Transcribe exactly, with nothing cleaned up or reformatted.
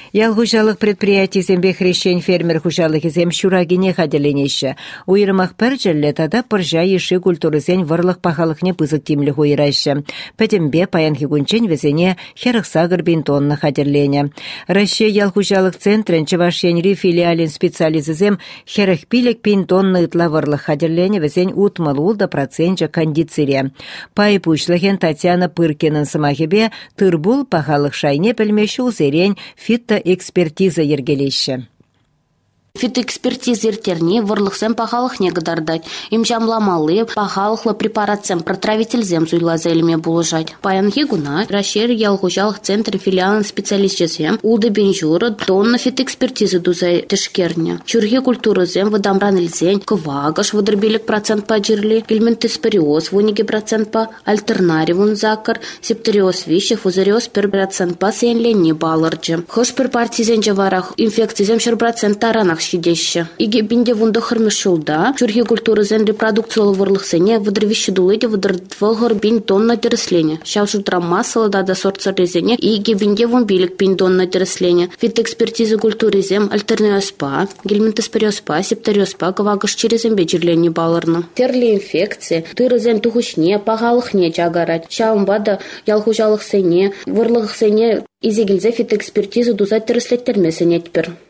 Ял хужалык предприятий зембе хрещень фермер хужалык зем шурагине хаделенеща. Уйрымах пәржелле тада пыржа еши культурызен варлық пахалықне пызык тимлі хуйраща. Пәтембе паян хигунчен везене херықсагыр бинтонны хаделене. Россия ял хужалык центрен Чувашьянри филиален специализызем херых пилек бинтонны ытла варлық хаделене везен утмалулда процентча кондицире. Пай пучлыхен Татьяна Пыркинын сымахебе тырбул пахалык шайне пельмеші узерен фитоэкспертиза ергелеші. Фитоэкспертиза ертерне варлықсен пахалықне гадардать. Им жамламалы пахалықлы препаратсен протравительзем зуйлазелеме булыжать. Паян хигуна рашер ялгужалық центр филиалын специалистчезем улды бенжуры тонна фитоэкспертиза дузай тешкерне. Чурги культурызем выдамран ильзень кывагаш выдырбелек процент по жирли, гельминтоспориоз вуниге процент по альтернаривун закар, септориоз вещев узариоз пер процент по сенленне балырджи. Хош пер партизен жаварах инфекцизем шер процент таранах шидеща. Иге бинде вунда хырмешулда, чурги культурызен репродукциялы варлықсене выдырвище дулыде выдырдвылгыр бин тонна тереслене. Шав жутра массалы да сорт сорезене, иге бинде вун билик бин тонна тереслене. Фитоэкспертиза культурызем альтернариоспа, гельминтоспориоспа, септориоспа, кавагаш черезем беджерлене балырны. Терли инфекции, тырызен тухушне, пағалықне жагарать. Шавымбада ялхужалықсене, варлықсене изегілзе фитоэкспертиза дузат тереслектермесене тпер.